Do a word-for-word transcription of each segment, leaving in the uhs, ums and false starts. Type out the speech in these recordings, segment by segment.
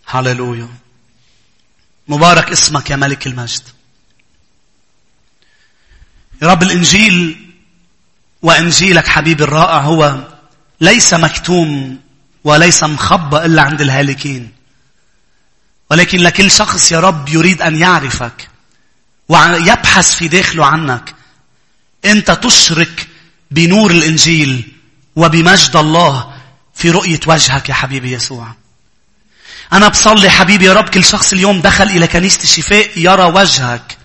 هاليلويا. مبارك اسمك يا ملك المجد. يا رب الإنجيل وإنجيلك حبيبي الرائع هو ليس مكتوم وليس مخبى إلا عند الهالكين، ولكن لكل شخص يا رب يريد أن يعرفك ويبحث في داخله عنك. أنت تشرك بنور الإنجيل وبمجد الله في رؤية وجهك يا حبيبي يسوع. أنا بصلي حبيبي يا رب كل شخص اليوم دخل إلى كنيسة الشفاء يرى وجهك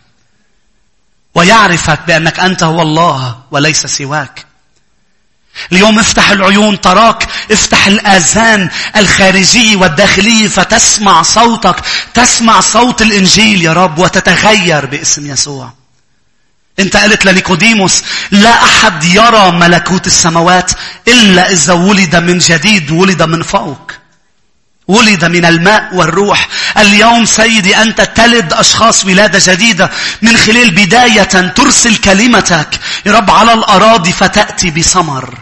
ويعرفك بأنك أنت هو الله وليس سواك. اليوم افتح العيون تراك، افتح الآذان الخارجية والداخلية فتسمع صوتك، تسمع صوت الإنجيل يا رب وتتغير باسم يسوع. انت قلت لنيقوديموس لا أحد يرى ملكوت السماوات إلا إذا ولد من جديد، ولد من فوق، ولد من الماء والروح. اليوم سيدي أنت تلد أشخاص ولادة جديدة من خلال بداية ترسل كلمتك يا رب على الأراضي فتأتي بثمر،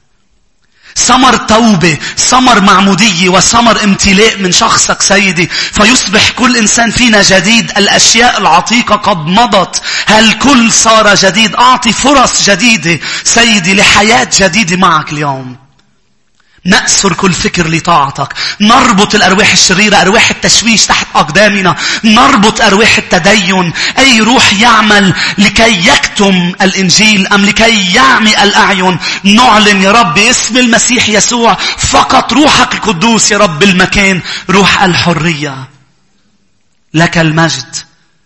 ثمر توبة، ثمر معمودية، وثمر امتلاء من شخصك سيدي، فيصبح كل إنسان فينا جديد. الأشياء العتيقة قد مضت، هل كل صار جديد. أعطي فرص جديدة سيدي لحياة جديدة معك اليوم. نأسر كل فكر لطاعتك، نربط الأرواح الشريرة، أرواح التشويش تحت أقدامنا، نربط أرواح التدين، أي روح يعمل لكي يكتم الإنجيل أم لكي يعمي الأعين. نعلن يا رب باسم المسيح يسوع فقط روحك القدوس يا رب المكان، روح الحرية. لك المجد،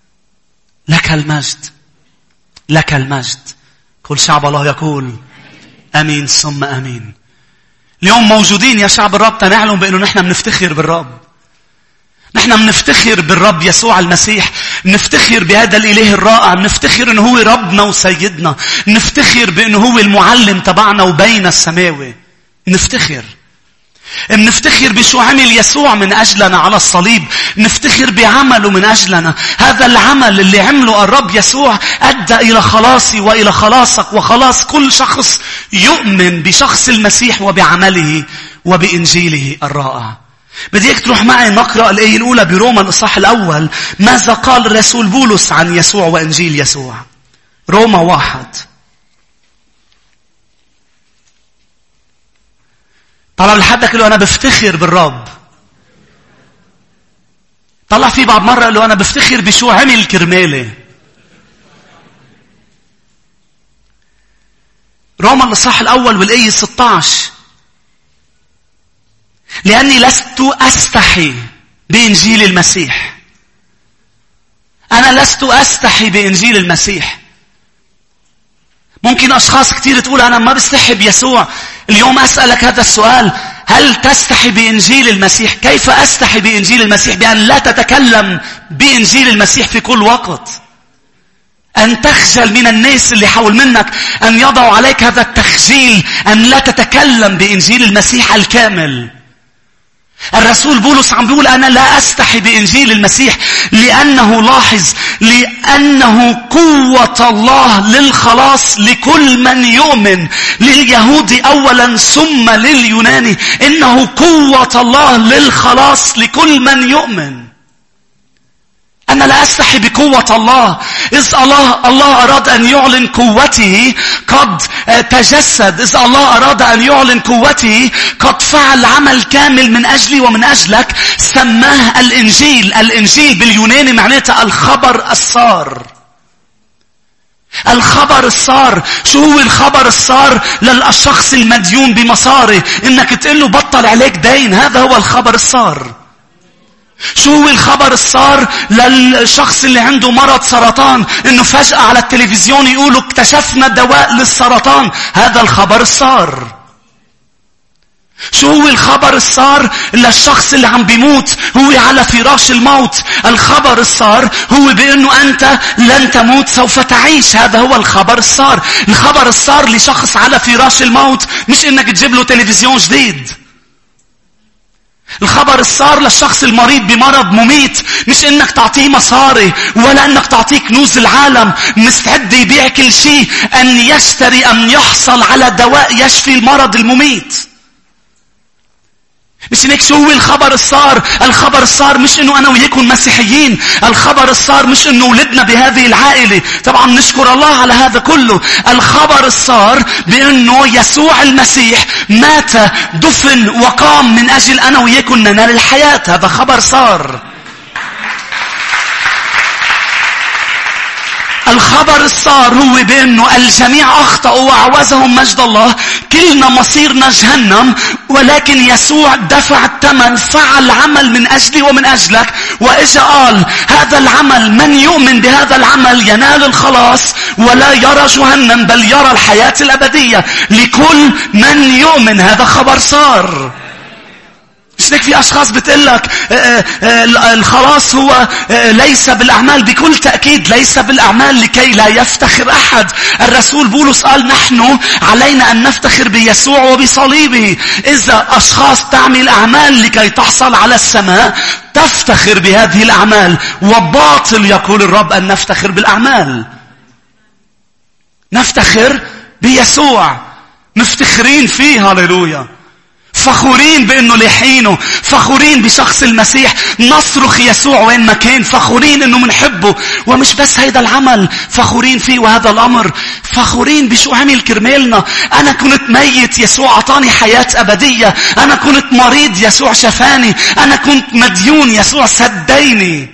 لك المجد، لك المجد. كل شعب الله يقول أمين ثم أمين. اليوم موجودين يا شعب الرب تنعلم بأنه نحن بنفتخر بالرب، نحن بنفتخر بالرب يسوع المسيح، نفتخر بهذا الإله الرائع، نفتخر أنه هو ربنا وسيدنا، نفتخر بأنه هو المعلم تبعنا وبين السماوي. نفتخر نفتخر بشو عمل يسوع من أجلنا على الصليب، نفتخر بعمله من أجلنا. هذا العمل اللي عمله الرب يسوع أدى إلى خلاصي وإلى خلاصك وخلاص كل شخص يؤمن بشخص المسيح وبعمله وبإنجيله الرائع. بدي اياك تروح معي نقرأ الآية الأولى بروما الإصحاح الأول. ماذا قال الرسول بولس عن يسوع وإنجيل يسوع؟ روما واحد. طلع لحدك له أنا بفتخر بالرب. طلع في بعض مرة له أنا بفتخر بشو عمل كرمالي. روما الإصحاح الأول والآية ستة عشر. لأني لست أستحي بإنجيل المسيح. أنا لست أستحي بإنجيل المسيح. ممكن أشخاص كتير تقول أنا ما بستحي بيسوع. اليوم أسألك هذا السؤال، هل تستحي بإنجيل المسيح؟ كيف أستحي بإنجيل المسيح؟ بأن لا تتكلم بإنجيل المسيح في كل وقت، أن تخجل من الناس اللي حول منك، أن يضعوا عليك هذا التخجيل، أن لا تتكلم بإنجيل المسيح الكامل. الرسول بولس عم بيقول أنا لا أستحي بإنجيل المسيح لأنه لاحظ لأنه قوة الله للخلاص لكل من يؤمن، لليهودي أولا ثم لليوناني. إنه قوة الله للخلاص لكل من يؤمن. أنا لا أستحي بقوة الله. إذ الله, الله أراد أن يعلن قوته قد تجسد. إذ الله أراد أن يعلن قوته قد فعل عمل كامل من أجلي ومن أجلك، سماه الإنجيل. الإنجيل باليوناني معناته الخبر السار. الخبر السار. شو هو الخبر السار للشخص المديون بمصاري؟ إنك تقول له بطل عليك دين. هذا هو الخبر السار. شو هو الخبر السار للشخص اللي عنده مرض سرطان؟ انه فجأة على التلفزيون يقولوا اكتشفنا دواء للسرطان. هذا الخبر السار. شو هو الخبر السار للشخص اللي عم بيموت هو على فراش الموت؟ الخبر السار هو بانه انت لن تموت، سوف تعيش. هذا هو الخبر السار. الخبر السار لشخص على فراش الموت مش انك تجيب له تلفزيون جديد. الخبر السار للشخص المريض بمرض مميت مش انك تعطيه مصاري ولا انك تعطيه كنوز العالم. مستعد يبيع كل شيء ان يشتري ان يحصل على دواء يشفي المرض المميت. مش هيك شو هو الخبر الصار؟ الخبر الصار مش انه انا وياكم مسيحيين. الخبر الصار مش انه ولدنا بهذه العائلة. طبعا نشكر الله على هذا كله. الخبر الصار بانه يسوع المسيح مات دفن وقام من اجل انا وياكم ننال الحياة. هذا خبر صار. الخبر الصار هو بأنه الجميع أخطأوا وعوزهم مجد الله. كلنا مصيرنا جهنم، ولكن يسوع دفع الثمن، فعل عمل من أجلي ومن أجلك، وإجا قال هذا العمل من يؤمن بهذا العمل ينال الخلاص ولا يرى جهنم بل يرى الحياة الأبدية لكل من يؤمن. هذا خبر صار. مش هيك في أشخاص بتقلك الخلاص هو ليس بالأعمال. بكل تأكيد ليس بالأعمال لكي لا يفتخر أحد. الرسول بولس قال نحن علينا أن نفتخر بيسوع وبصليبه. إذا أشخاص تعمل أعمال لكي تحصل على السماء تفتخر بهذه الأعمال، وباطل يقول الرب أن نفتخر بالأعمال. نفتخر بيسوع، مفتخرين فيه. هاليلويا. فخورين بأنه لحينه، فخورين بشخص المسيح، نصرخ يسوع وين ما كان، فخورين أنه منحبه. ومش بس هيدا العمل فخورين فيه وهذا الأمر، فخورين بشو عمل كرمالنا. أنا كنت ميت يسوع عطاني حياة أبدية. أنا كنت مريض يسوع شفاني. أنا كنت مديون يسوع سديني.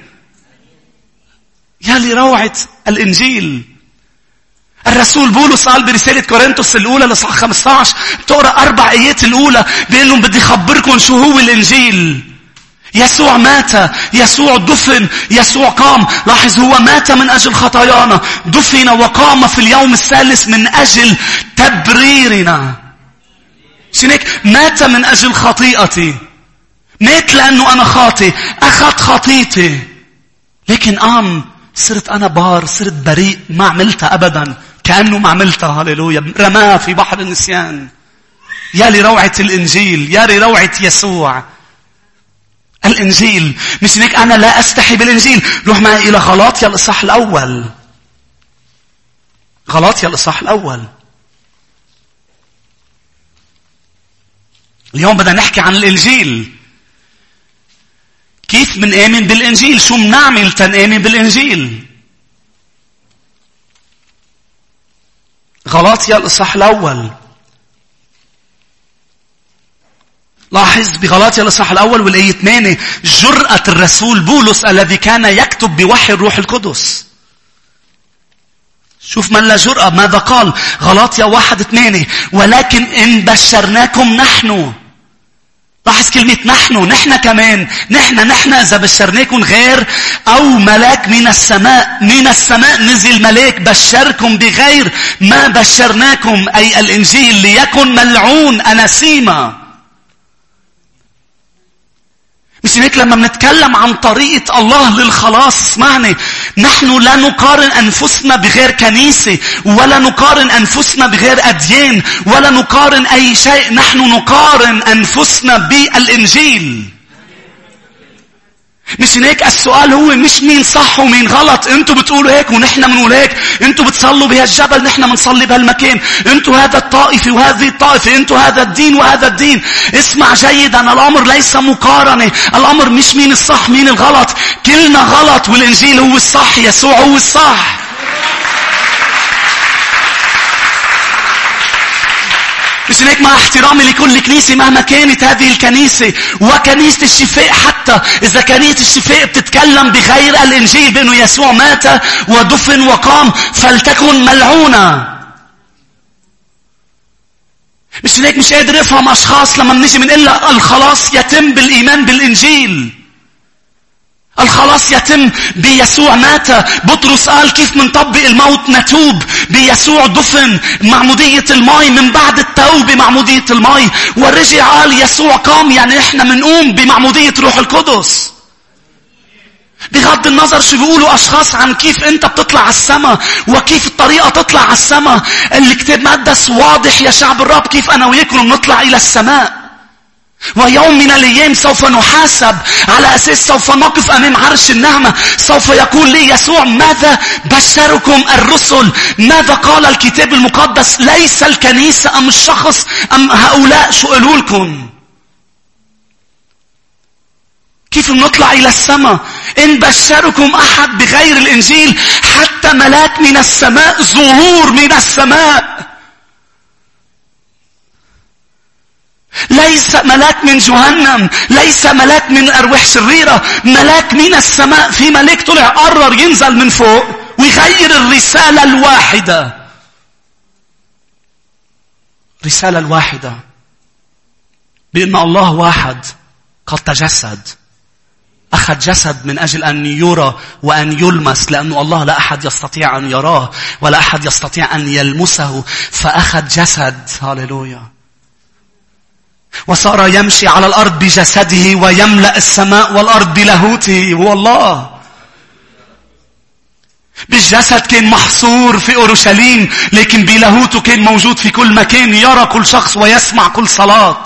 يا لروعة الإنجيل. الرسول بولس قال برسالة كورنثوس الأولى لصح خمسة عشر بتقرأ أربع آيات الأولى بيقول لهم بدي خبركم شو هو الإنجيل. يسوع مات، يسوع دفن، يسوع قام. لاحظ هو مات من أجل خطايانا، دفن وقام في اليوم الثالث من أجل تبريرنا. شنك مات من أجل خطيئتي. مات لأنه أنا خاطئ، أخذ خطيئتي، لكن قام. صرت أنا بار، صرت بريء، ما عملتها أبدا، كأنه ما عملتها. هاليلويا. رماها في بحر النسيان. يا لروعة الإنجيل، يا لروعة يسوع. الإنجيل. مش هيك أنا لا أستحي بالإنجيل. روح معي إلى غلاطيا الإصحاح الأول. غلاطيا الإصحاح الأول. اليوم بدنا نحكي عن الإنجيل. كيف منآمن بالإنجيل؟ شو منعمل تنآمن بالإنجيل؟ غلاطيا الإصحاح الأول. لاحظ بغلاطيا الإصحاح الأول والآية ثمانية جرأة الرسول بولس الذي كان يكتب بوحي الروح القدس. شوف من لا جرأة ماذا قال. غلاطيا واحد ثمانية ولكن إن بشرناكم نحن. لاحظ كلمة نحن. نحن كمان. نحن نحن إذا بشرناكم غير أو ملاك من السماء. من السماء نزل ملاك بشركم بغير ما بشرناكم، أي الإنجيل، ليكن ملعون أناسيما. مش هيك لما بنتكلم عن طريقة الله للخلاص، اسمعني، نحن لا نقارن أنفسنا بغير كنيسة، ولا نقارن أنفسنا بغير أديان، ولا نقارن أي شيء. نحن نقارن أنفسنا بالإنجيل. مش هيك السؤال هو مش مين صح ومين غلط. انتوا بتقولوا هيك ونحن بنقول هيك. انتوا بتصلوا بهالجبل نحن بنصلي بهالمكان. انتوا هذا الطائفة وهذه الطائفة. انتوا هذا الدين وهذا الدين. اسمع جيدا، الامر ليس مقارنة. الامر مش مين الصح مين الغلط. كلنا غلط والانجيل هو الصح. يسوع هو الصح. مش هيك مع احترامي لكل كنيسة مهما كانت هذه الكنيسة وكنيسة الشفاء، حتى إذا كنيسة الشفاء بتتكلم بغير الإنجيل بأنه يسوع مات ودفن وقام فلتكن ملعونة. مش هيك مش قادر افهم أشخاص لما بنيجي بنقول الخلاص يتم بالإيمان بالإنجيل. الخلاص يتم بيسوع مات. بطرس قال كيف منطبق الموت نتوب بيسوع دفن معمودية الماء، من بعد التوبة معمودية الماء، ورجع قال يسوع قام، يعني احنا منقوم بمعمودية روح القدس. بغض النظر شو بيقولوا أشخاص عن كيف أنت بتطلع على السماء وكيف الطريقة تطلع على السماء، الكتاب المقدس واضح يا شعب الرب كيف أنا وياكم نطلع إلى السماء. ويوم من الأيام سوف نحاسب على أساس سوف نقف أمام عرش النعمة. سوف يقول لي يسوع ماذا بشركم الرسل؟ ماذا قال الكتاب المقدس؟ ليس الكنيسة أم الشخص أم هؤلاء شو قالوا لكم؟ كيف بنطلع إلى السماء؟ إن بشركم أحد بغير الإنجيل حتى ملاك من السماء، ظهور من السماء. ليس ملاك من جهنم، ليس ملاك من أرواح شريرة، ملاك من السماء. في ملاك طلع قرر ينزل من فوق ويغير الرسالة الواحدة. رسالة الواحدة بأن الله واحد قد تجسد، أخذ جسد من أجل أن يرى وأن يلمس، لأنه الله لا أحد يستطيع أن يراه ولا أحد يستطيع أن يلمسه، فأخذ جسد. هاليلويا. وصار يمشي على الأرض بجسده ويملأ السماء والأرض بلاهوته. هو الله بالجسد كان محصور في أورشليم، لكن بلاهوته كان موجود في كل مكان، يرى كل شخص ويسمع كل صلاة.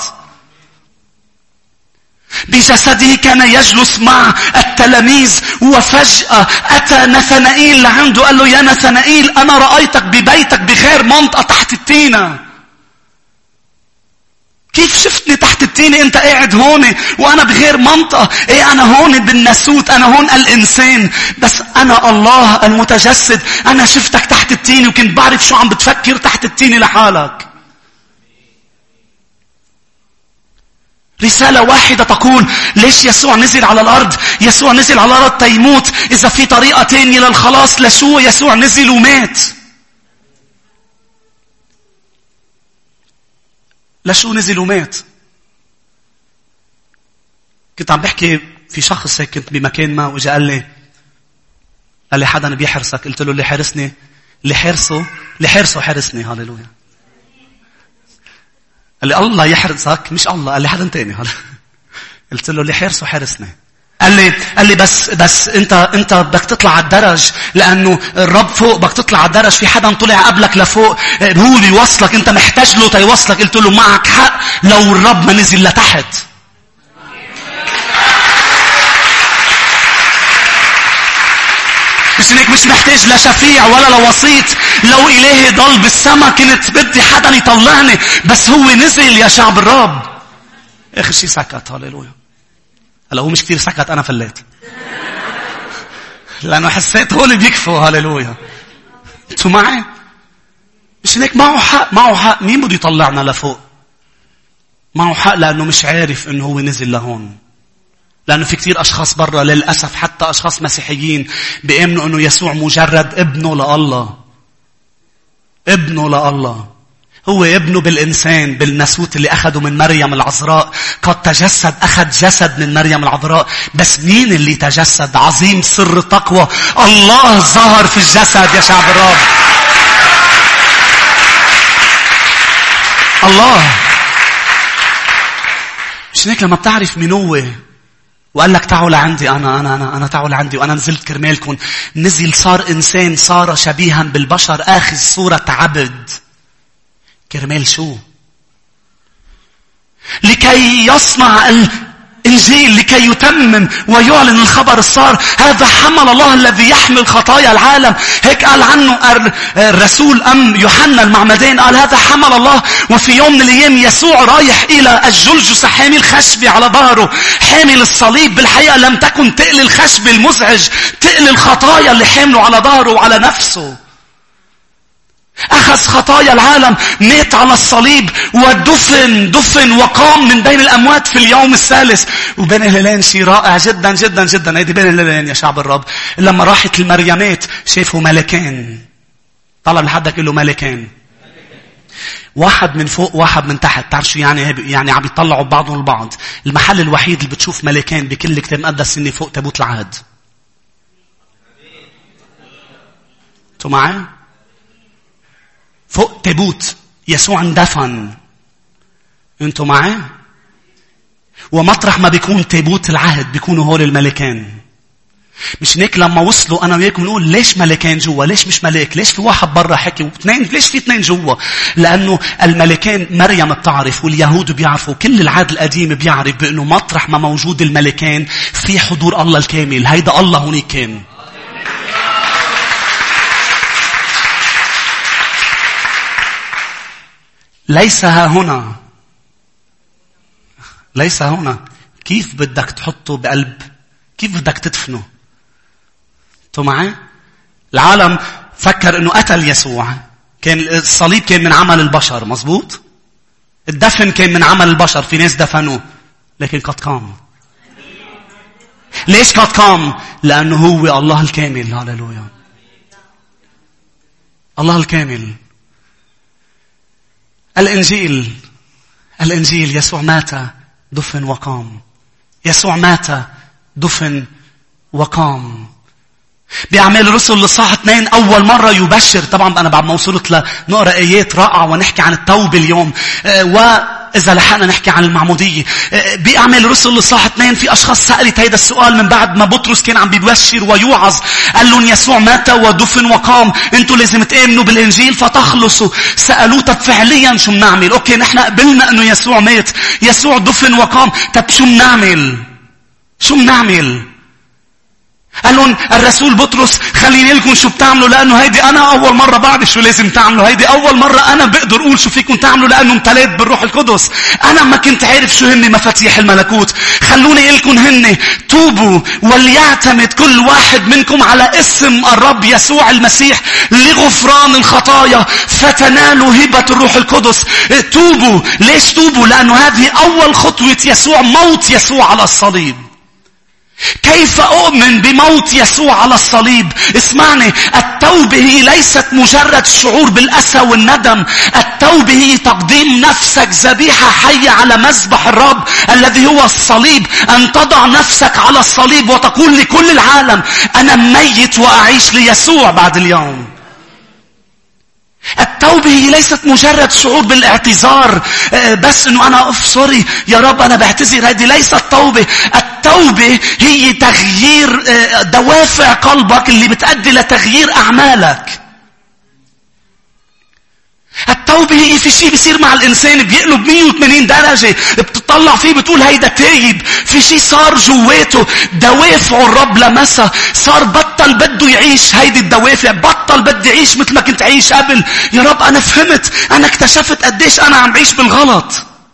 بجسده كان يجلس مع التلاميذ، وفجأة أتى نثنائيل لعنده قال له: يا نثنائيل، أنا رأيتك ببيتك بغير منطقة تحت التينة. كيف شفتني تحت التينة؟ أنت قاعد هون وأنا بغير منطقة. إيه، أنا هون بالناسوت، أنا هون الإنسان، بس أنا الله المتجسد. أنا شفتك تحت التينة وكنت بعرف شو عم بتفكر تحت التينة لحالك. رسالة واحدة تقول: ليش يسوع نزل على الأرض؟ يسوع نزل على الأرض تيموت. إذا في طريقة تانية للخلاص، لشو يسوع نزل ومات؟ لشو نزل ومات؟ كنت عم بحكي في شخص هيك، كنت بمكان ما وجاء قال لي قال لي حدا بيحرسك. قلت له: اللي حرسني اللي حرسه اللي حرسه حرسني. هاليلويا. قال لي: الله يحرسك. مش الله، قال لي حدا تاني. قلت له: اللي حرسه حرسني. قال لي قال لي بس بس انت انت بدك تطلع على الدرج، لانه الرب فوق، بدك تطلع على الدرج. في حدا طلع قبلك لفوق، هو اللي يوصلك، انت محتاج له تيوصلك. قلت له: معك حق، لو الرب ما نزل لتحت. مش هيك، مش محتاج لا شفيع ولا لوسيط. لو إلهي ضل بالسما كنت بدي حدا يطلعني، بس هو نزل يا شعب الرب. اخر شيء سكت. هاليلويا. هلا هو مش كتير سكت، انا فليت لانه حسيت هو اللي بيكفوا. هاليلويا. انتوا معي؟ مش هيك، معه حق، معه حق. مين بده يطلعنا لفوق؟ معه حق، لانه مش عارف انه هو نزل لهون. لأنه في كتير أشخاص برا للأسف، حتى أشخاص مسيحيين، بيؤمنوا أنه يسوع مجرد ابنه لله. ابنه لله. هو ابنه بالإنسان، بالناسوت اللي أخده من مريم العذراء. قد تجسد، أخذ جسد من مريم العذراء. بس مين اللي تجسد؟ عظيم سر التقوى، الله ظهر في الجسد يا شعب الرب. الله. مش هيك لما بتعرف مين هو وقال لك: تعالوا لعندي، أنا أنا أنا أنا تعالوا لعندي، وأنا نزلت كرمالكم. نزل، صار إنسان، صار شبيها بالبشر، آخذ صورة عبد. كرمال شو؟ لكي يصنع الإنجيل، لكي يتمم ويعلن الخبر الصار. هذا حمل الله الذي يحمل خطايا العالم. هيك قال عنه الرسول أم يوحنا المعمدان، قال: هذا حمل الله. وفي يوم من الأيام يسوع رايح إلى الجلجثة حامل خشبة على ظهره، حامل الصليب. بالحقيقة لم تكن تقل الخشبة المزعج، تقل الخطايا اللي حامله على ظهره وعلى نفسه. أخذ خطايا العالم، مات على الصليب ودفن دفن وقام من بين الأموات في اليوم الثالث. وبين الهلالين شيء رائع جدا جدا جدا. هيدي بين الهلالين يا شعب الرب. لما راحت المريمات شافوا ملكين. طلب لحدك له ملكين، واحد من فوق واحد من تحت. تعرف شو يعني؟ يعني عم يطلعوا بعضهم البعض. المحل الوحيد اللي بتشوف ملكين بكل الكتاب المقدس إني فوق تابوت العهد. انتوا معي؟ فوق تابوت يسوع اندفن. انتوا معي؟ ومطرح ما بيكون تابوت العهد بيكونوا هول الملكين. مش هيك لما وصلوا انا وياكم نقول: ليش ملكين جوا؟ ليش مش ملك؟ ليش في واحد برا حكي واثنين؟ ليش في اثنين جوا؟ لانه الملكين مريم بتعرف واليهود بيعرفوا، كل العهد القديم بيعرف بانه مطرح ما موجود الملكين في حضور الله الكامل. هيدا الله هونيك كان. ليس ها هنا، ليس هنا. كيف بدك تحطه بقلب؟ كيف بدك تدفنه؟ انتوا معي؟ العالم فكر انه قتل يسوع. كان الصليب كان من عمل البشر، مزبوط؟ الدفن كان من عمل البشر، في ناس دفنوه، لكن قد قام. ليش قد قام؟ لأنه هو الله الكامل. هاللويا. الله الكامل. الإنجيل الإنجيل يسوع مات دفن وقام. يسوع مات دفن وقام. بأعمال الرسل لصاح اثنين أول مرة يبشر. طبعا أنا بعد ما وصلت لنقرأ آيات رائعة ونحكي عن التوبة اليوم، وإذا لحقنا نحكي عن المعمودية. بأعمال الرسل لصاح اثنين في أشخاص سألت هيدا السؤال من بعد ما بطرس كان عم بيبشر ويوعظ. قال لهم يسوع مات ودفن وقام، انتوا لازم تآمنوا بالإنجيل فتخلصوا. سألوه طب فعليا شو بنعمل؟ أوكي نحن قبلنا أنه يسوع مات، يسوع دفن وقام، طب شو بنعمل؟ شو بنعمل؟ قال لهم الرسول بطرس خليني لكم شو بتعملوا، لأنه هيدي أنا أول مرة بعرف شو لازم تعملوا. هيدي أول مرة أنا بقدر أقول شو فيكم تعملوا، لأنه امتليت بالروح القدس. أنا ما كنت عارف شو هن مفاتيح الملكوت. خلوني لكم هن توبوا وليعتمد كل واحد منكم على اسم الرب يسوع المسيح لغفران الخطايا فتنالوا هبة الروح القدس. توبوا. ليش توبوا؟ لأنه هذه أول خطوة يسوع، موت يسوع على الصليب. كيف أؤمن بموت يسوع على الصليب؟ اسمعني، التوبة هي ليست مجرد شعور بالأسى والندم. التوبة هي تقديم نفسك ذبيحة حية على مذبح الرب الذي هو الصليب. أن تضع نفسك على الصليب وتقول لكل العالم أنا ميت وأعيش ليسوع بعد اليوم. التوبة هي ليست مجرد شعور بالاعتذار، بس انه انا اف سوري يا رب انا بعتذر. هذه ليست توبة. التوبة هي تغيير دوافع قلبك اللي بتؤدي لتغيير اعمالك. التوبة هي في شيء بيصير مع الإنسان بيقلب مية وثمانين درجة، بتطلع فيه بتقول هيدا تايب. في شيء صار جواته، دوافع الرب لمسها، صار بطل بده يعيش هيدي الدوافع، بطل بدي يعيش مثل ما كنت عايش قبل. يا رب أنا فهمت، أنا اكتشفت قديش أنا عم بعيش بالغلط.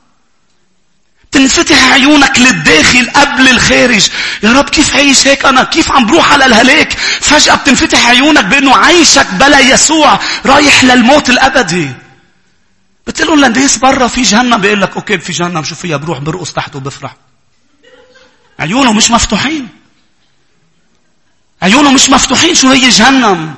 تنفتح عيونك للداخل قبل الخارج. يا رب كيف عايش هيك أنا؟ كيف عم بروح على الهلاك؟ فجأة بتنفتح عيونك بأنه عايشك بلا يسوع رايح للموت الأبدي. بتقولوا للناس برا في جهنم، بيقول لك أوكي في جهنم شو فيها؟ بروح برقص تحت وبفرح. عيونه مش مفتوحين. عيونه مش مفتوحين. شو هي جهنم؟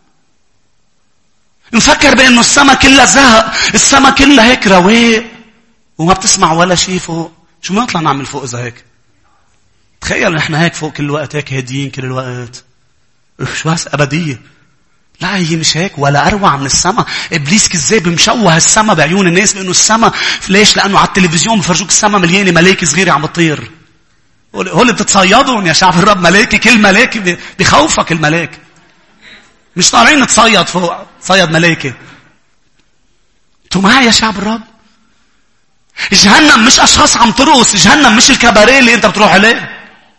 نفكر بأنه السما كلها زهق، السما كلها هيك رواق وما بتسمع ولا شيء فوق. شو ما نطلع نعمل فوق إذا هيك؟ تخيل نحن هيك فوق كل الوقت، هيك هاديين كل الوقت. شو هاس أبدية؟ لا هي مش هيك ولا أروع من السما. إبليس كذاب مشوه السما بعيون الناس بأنه السما. ليش؟ لأنه على التلفزيون بفرجوك السما مليانة ملاك صغيرة عم بتطير. هو اللي بتتصيدون يا شعب الرب ملاكي. كل ملاكي بخوفك الملاك. مش طالعين نتصيد فوق، تصيد ملاكي. انتوا معي يا شعب الرب؟ جهنم مش أشخاص عم ترقص. جهنم مش الكباريه اللي انت بتروح عليه.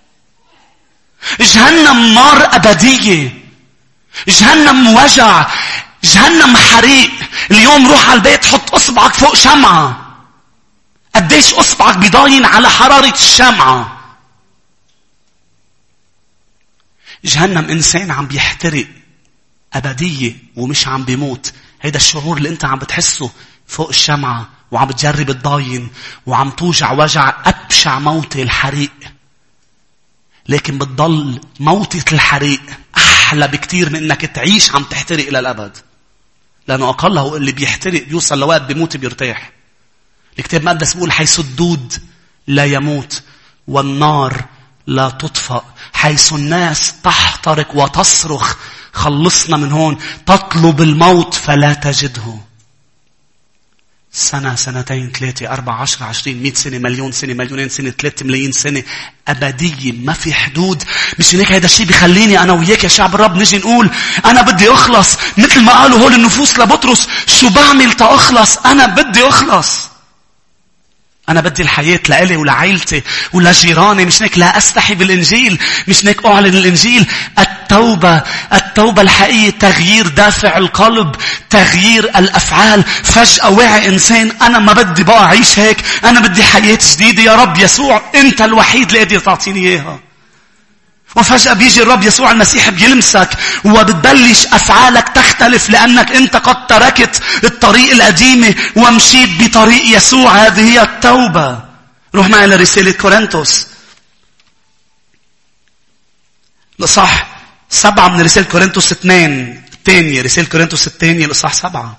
جهنم نار أبدية. جهنم وجع. جهنم حريق. اليوم روح على البيت حط أصبعك فوق شمعة. قديش أصبعك بيضاين على حرارة الشمعة. جهنم إنسان عم بيحترق أبدية ومش عم بيموت. هيدا الشعور اللي انت عم بتحسه فوق الشمعة وعم بتجرب الضاين وعم توجع وجع أبشع موت الحريق. لكن بتضل موتة الحريق أحلى بكتير من أنك تعيش عم تحترق إلى الأبد. لأنه أقله اللي بيحترق بيوصل لوقت بيموت بيرتاح. الكتاب المقدس بيقول حيث الدود لا يموت والنار لا تطفأ. حيث الناس تحترق وتصرخ خلصنا من هون، تطلب الموت فلا تجده. سنة، سنتين، ثلاثة، أربعة، عشرة، عشرين، مئة سنة، مليون سنة، مليونين سنة، ثلاثة ملايين سنة. أبدية ما في حدود. مش هيك هذا الشيء بيخليني أنا وياك يا شعب الرب نجي نقول أنا بدي أخلص. مثل ما قالوا هول النفوس لبطرس، شو بعمل تأخلص؟ أنا بدي أخلص. أنا بدي الحياة لإلي ولعائلتي ولجيراني. مش هيك لا أستحي بالإنجيل. مش هيك أعلن الإنجيل. التوبة التوبة الحقيقية تغيير دافع القلب، تغيير الأفعال. فجأة وعي إنسان أنا ما بدي بقى أعيش هيك، أنا بدي حياة جديدة. يا رب يسوع أنت الوحيد اللي قادر تعطيني إياها. وفجأة بيجي الرب يسوع المسيح بيلمسك وبتبلش أفعالك تختلف لأنك أنت قد تركت الطريق القديمة ومشيت بطريق يسوع. هذه هي التوبة. روح معي لرسالة كورنثوس الإصحاح سبعة من رسالة كورنثوس اثنين الثانية. رسالة كورنثوس الثانية الإصحاح سبعة.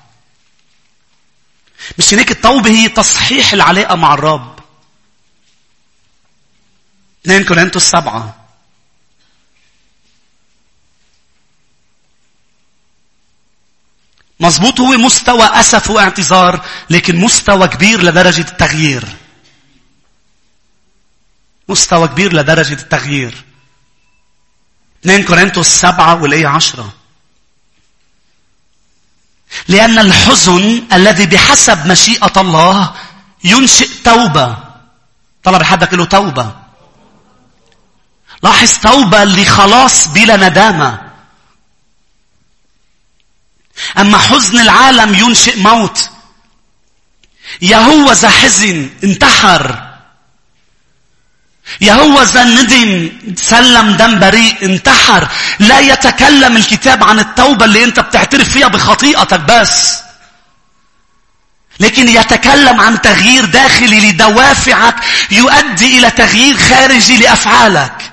مش هيك التوبة هي تصحيح العلاقة مع الرب. اثنين كورنثوس سبعة. مظبوط هو مستوى أسف واعتذار، لكن مستوى كبير لدرجة التغيير. مستوى كبير لدرجة التغيير. اثنين كورنثوس سبعة والآية عشرة. لأن الحزن الذي بحسب مشيئة الله ينشئ توبة. طلب حدك له توبة. لاحظ توبة اللي خلاص بلا ندامة. أما حزن العالم ينشئ موت. يهوذا حزن انتحر. يهوذا ندم سلم دم بريء انتحر. لا يتكلم الكتاب عن التوبة اللي انت بتعترف فيها بخطيئتك بس، لكن يتكلم عن تغيير داخلي لدوافعك يؤدي إلى تغيير خارجي لأفعالك.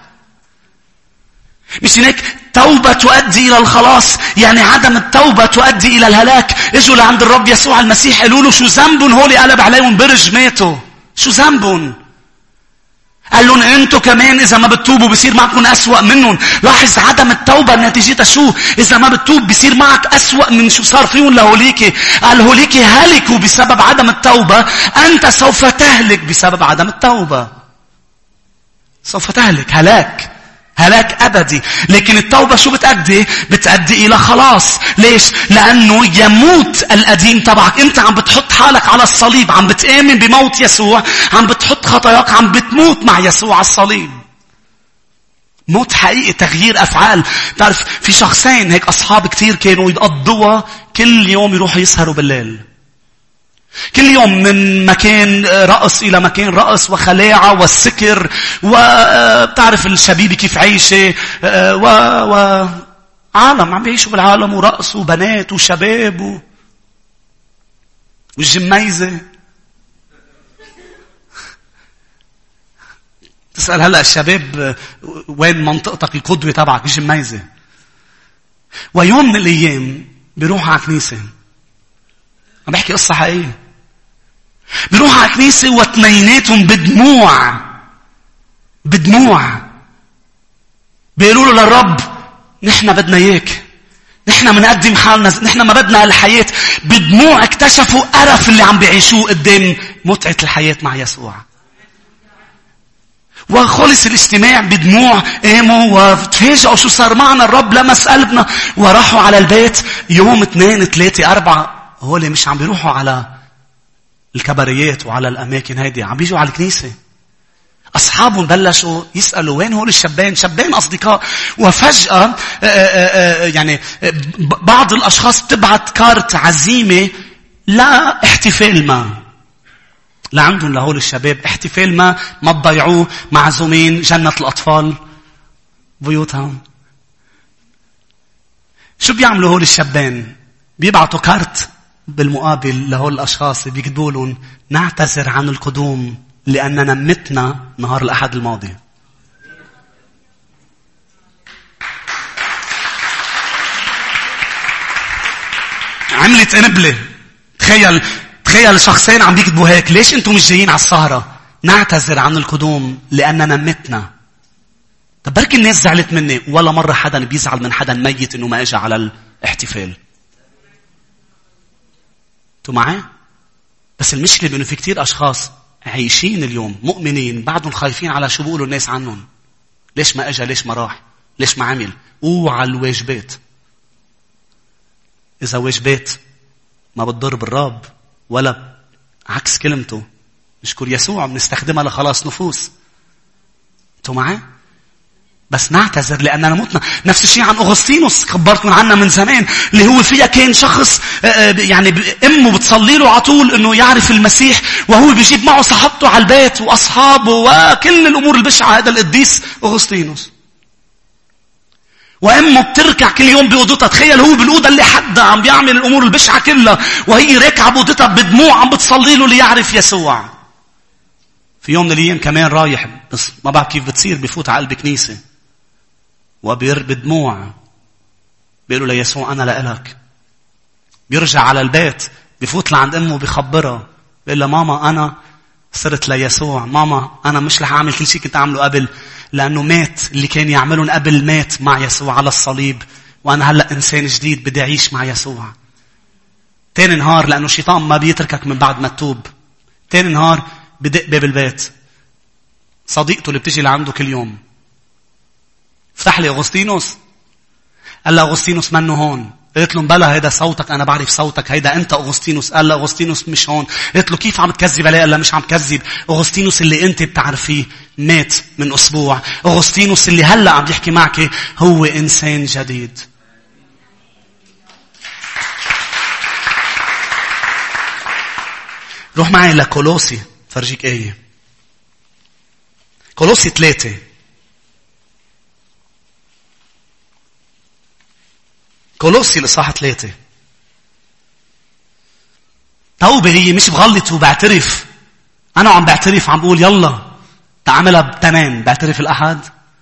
مش هيك توبة تؤدي إلى الخلاص، يعني عدم التوبة تؤدي إلى الهلاك. اجوا لعند الرب يسوع المسيح قالوا له شو ذنبهم هولي قلب عليهم برج ماتوا؟ شو ذنبهم؟ قال لهم انتوا كمان اذا ما بتتوبوا بيصير معكم اسوأ منهم. لاحظ عدم التوبة نتيجتها شو؟ اذا ما بتتوب بيصير معك اسوأ من شو صار فيهم لهوليكي. قال هوليكي هلكوا بسبب عدم التوبة، انت سوف تهلك بسبب عدم التوبة. سوف تهلك هلاك هلاك أبدي. لكن التوبة شو بتأدي؟ بتأدي إلى خلاص. ليش؟ لأنه يموت القديم تبعك. أنت عم بتحط حالك على الصليب، عم بتآمن بموت يسوع، عم بتحط خطاياك، عم بتموت مع يسوع على الصليب. موت حقيقي، تغيير أفعال. تعرف في شخصين هيك أصحاب كتير كانوا يقضوا كل يوم يروحوا يسهروا بالليل. كل يوم من مكان رقص إلى مكان رقص وخلاعة والسكر، وبتعرف الشبيبة كيف عايشة، و... و... عالم عم بيعيشوا بالعالم، ورقص وبنات وشباب و... والجميزة. تسأل هلأ الشباب وين منطقتك القدوة تبعك؟ الجميزة. ويوم من الأيام بيروحوا على كنيسة. عم بحكي قصة حقيقية. بيروحوا على كنيسة واتنيناتهم بدموع بدموع بيقولوا له للرب نحن بدنا اياك، نحن منقدم حالنا، نحن ما بدنا الحياة. بدموع اكتشفوا قرف اللي عم بيعيشوه قدام متعة الحياة مع يسوع. وخلص الاجتماع بدموع، قاموا وتفاجئوا شو صار معنا. الرب لمس قلبنا وراحوا على البيت. يوم اثنين ثلاثة أربعة هول مش عم بيروحوا على الكباريات وعلى الأماكن هيدي، عم بيجوا على الكنيسة. أصحابهم بلشوا يسألوا وين هول الشبان؟ شبان أصدقاء. وفجأة يعني بعض الأشخاص بتبعت كارت عزيمة لا احتفال ما لعندهم لهول الشباب، احتفال ما ما تضيعوه، معزومين جنة الأطفال بيوتهم. شو بيعملوا هول الشبان؟ بيبعتوا كارت بالمقابل لهول الأشخاص بيكتبوا لهم نعتذر عن القدوم لأننا متنا نهار الأحد الماضي. عملت قنبلة. تخيل تخيل شخصين عم بيكتبوا هيك. ليش انتم مش جايين على السهرة؟ نعتذر عن القدوم لأننا متنا. طب بركي الناس زعلت مني. ولا مرة حدا بيزعل من حدا ميت انه ما اجى على الاحتفال. انتوا معي؟ بس المشكلة بأنه في كتير أشخاص عايشين اليوم مؤمنين بعدهم خايفين على شو بيقولوا الناس عنهم. ليش ما اجى؟ ليش ما راح؟ ليش ما عمل؟ اوعى الواجبات. إذا واجبات ما بتضر بالرب ولا عكس كلمته نشكر يسوع بنستخدمها لخلاص نفوس. انتوا معاه؟ بس نعتذر لأننا متنا. نفس الشيء عن أغسطينوس خبرتكم عنه من زمان، اللي هو فيها كان شخص يعني أمه بتصلي له على طول إنه يعرف المسيح، وهو بيجيب معه صحبته على البيت وأصحابه وكل الأمور البشعة. هذا القديس أغسطينوس. وأمه بتركع كل يوم بأوضتها. تخيل هو بالأوضة اللي حدها عم بيعمل الأمور البشعة كلها، وهي راكعة بأوضتها بدموع عم بتصلي له ليعرف يسوع. في يوم من الأيام كمان رايح، بس ما بعرف كيف بتصير، بفوت على قلب كنيسة وبير بدموع بيقولوا ليسوع أنا لإلك. بيرجع على البيت بفوت لعند أمه بيخبرها، بيقول لها ماما أنا صرت ليسوع. ماما أنا مش رح أعمل كل شيء كنت أعمله قبل، لأنه مات اللي كان يعملون قبل مات مع يسوع على الصليب، وأنا هلأ إنسان جديد بدي أعيش مع يسوع. تاني نهار، لأنه الشيطان ما بيتركك من بعد ما تتوب، تاني نهار بدق باب البيت صديقته اللي بتجي لعنده كل يوم. افتح لي أغسطينوس. قال له أغسطينوس منه هون. قلت له بلا هيدا صوتك، أنا بعرف صوتك، هيدا أنت أغسطينوس. قال له أغسطينوس مش هون. قلت له كيف عم تكذب عليه؟ قال له مش عم تكذب، أغسطينوس اللي أنت بتعرفيه مات من أسبوع. أغسطينوس اللي هلأ عم يحكي معك هو إنسان جديد. روح معي لكولوسي فرجيك ايه. كولوسي ثلاثة. كولوسي لصاحة ثلاثة. توبة هي مش بغلط وبعترف. أنا عم بعترف، عم بقول يلا تعملها بتنين. بعترف الأحد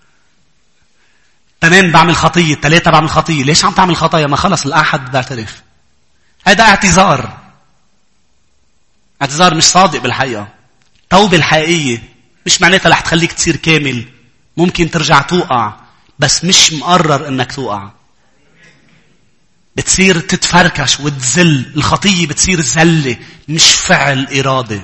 تنين بعمل خطية، ثلاثة بعمل خطية. ليش عم تعمل خطايا؟ ما خلص الأحد بعترف. هذا اعتذار. اعتذار مش صادق بالحقيقة. توبة الحقيقية مش معناتها رح تخليك تصير كامل. ممكن ترجع توقع، بس مش مقرر انك توقع. بتصير تتفركش وتزل. الخطية بتصير زلة مش فعل إرادة.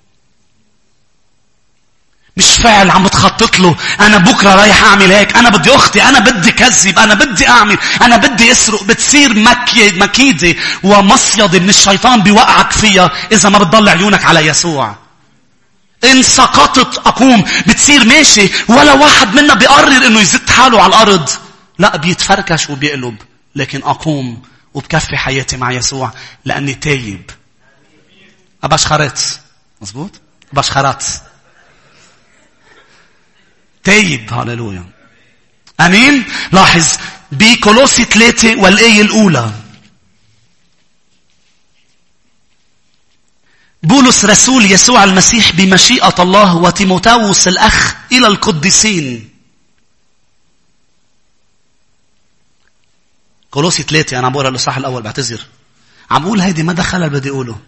مش فعل عم بتخطط له أنا بكرة رايح أعمل هيك، أنا بدي أختي، أنا بدي كذب، أنا بدي أعمل، أنا بدي أسرق. بتصير مكيدة ومصيدة من الشيطان بيوقعك فيها إذا ما بتضل عيونك على يسوع. إن سقطت أقوم. بتصير ماشي ولا واحد منا بيقرر إنه يزت حاله على الأرض، لا بيتفركش وبيقلب. لكن أقوم وبكفي حياتي مع يسوع لأني تايب. أباش خرط مظبوط؟ أباش خرط تايب. هاللويا أمين. لاحظ بكولوسي ثلاثة والآية الأولى، بولس رسول يسوع المسيح بمشيئة الله وتيموثاوس الأخ إلى القديسين. كولوسي ثلاثة. أنا بقول الإصحاح الأول، بعتذر. عم بقول هيدي ما دخل اللي بدي أقوله.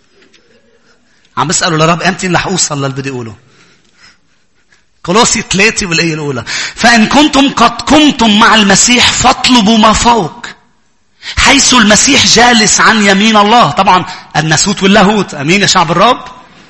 عم بسأله لرب أمتى رح أوصل للي بدي أقوله. كولوسي ثلاثة والآية الأولى، فإن كنتم قد قمتم مع المسيح فاطلبوا ما فوق، حيث المسيح جالس عن يمين الله. طبعا الناسوت واللاهوت. أمين يا شعب الرب.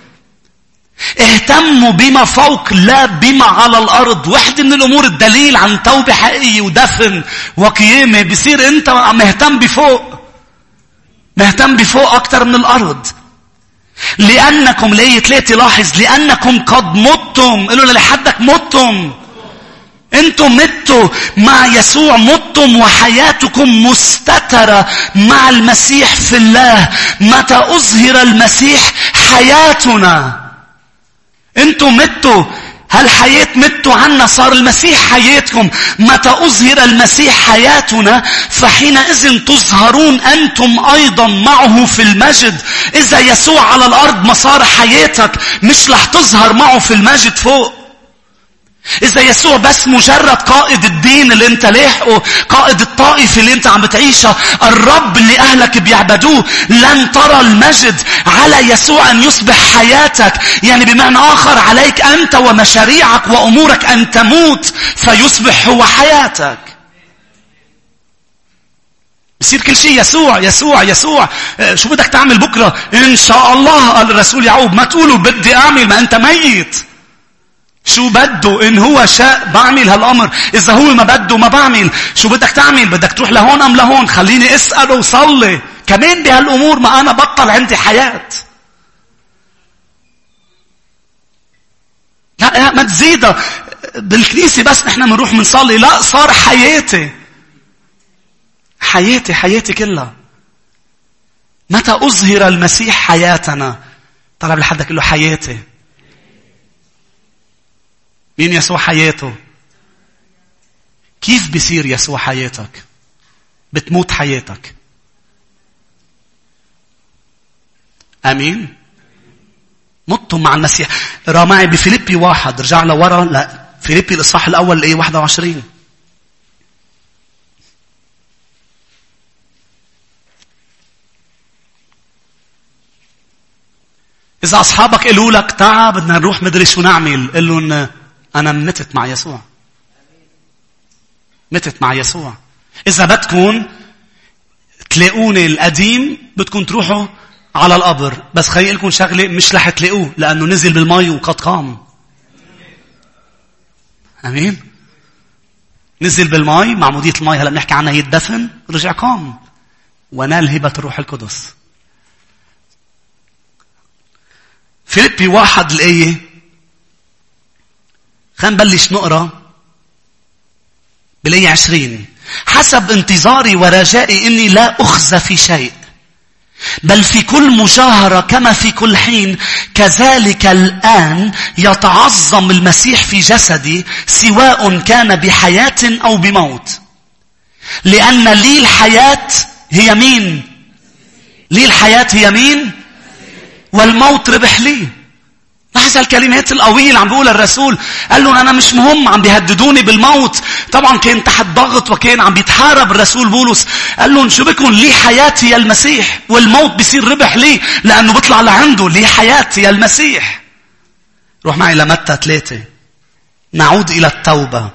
اهتموا بما فوق لا بما على الأرض. واحدة من الأمور الدليل عن توبة حقيقية ودفن وقيامة بيصير أنت مهتم بفوق، مهتم بفوق أكتر من الأرض. لأنكم ليه ثلاثة. لاحظ لأنكم قد متم. قالوا لحدك متم. انتم متوا مع يسوع، متم وحياتكم مستترة مع المسيح في الله. متى أظهر المسيح حياتنا. انتم متوا هالحياة متوا عنا، صار المسيح حياتكم. متى أظهر المسيح حياتنا فحينئذ تظهرون أنتم أيضا معه في المجد. إذا يسوع على الأرض ما صار حياتك، مش رح تظهر معه في المجد فوق. إذا يسوع بس مجرد قائد الدين اللي انت لاحقه، قائد الطائفة اللي انت عم بتعيشها، الرب اللي أهلك بيعبدوه، لن ترى المجد على يسوع أن يصبح حياتك. يعني بمعنى آخر عليك أنت ومشاريعك وأمورك أن تموت فيصبح هو حياتك. بصير كل شيء يسوع يسوع يسوع. شو بدك تعمل بكرة؟ إن شاء الله. قال الرسول يعقوب ما تقولوا بدي أعمل، ما أنت ميت. شو بده؟ إن هو شاء بعمل هالأمر، إذا هو ما بده ما بعمل. شو بدك تعمل؟ بدك تروح لهون أم لهون؟ خليني أسأله وصلي. كمان بهالأمور ما أنا بطل عندي حياة. لا لا ما تزيدها بالكنيسة بس نحن بنروح بنصلي. لا، صار حياتي حياتي حياتي كلها. متى أظهر المسيح حياتنا؟ طلب لحدك قل له حياتي. مين يسوع حياته؟ كيف بيصير يسوع حياتك؟ بتموت حياتك. أمين. متوا مع المسيح. رأى معي بفيليبي واحد، رجع لورا. لا، فيليبي الإصحاح الأول لإيه واحد وعشرين. إذا أصحابك قالوا لك تعال بدنا نروح مدري شو نعمل، قل لهم أنا متت مع يسوع. متت مع يسوع. إذا بدكم تلاقوني القديم بدكم تروحوا على القبر، بس خلي لكم شغلة، مش رح تلاقوه لأنه نزل بالماء وقد قام. أمين. نزل بالماء، معمودية الماء هلا بنحكي عنها هي الدفن، رجع قام ونال هبة الروح القدس. فيليبي واحد الآية، خلينا نبلش نقرأ بالآية عشرين. حسب انتظاري ورجائي إني لا أخزى في شيء، بل في كل مجاهرة كما في كل حين كذلك الآن يتعظم المسيح في جسدي، سواء كان بحياة أو بموت. لأن لي الحياة هي مين؟ لي الحياة هي مين؟ والموت ربح لي. لاحظ الكلمات القوية اللي عم بيقولها الرسول. قال لهم أنا مش مهم، عم بيهددوني بالموت. طبعا كان تحت ضغط وكان عم بيتحارب الرسول بولس. قال لهم شو بكون؟ لي حياتي يا المسيح، والموت بيصير ربح لي لأنه بيطلع لعنده. لي حياتي يا المسيح. روح معي لمتى ثلاثة. نعود إلى التوبة.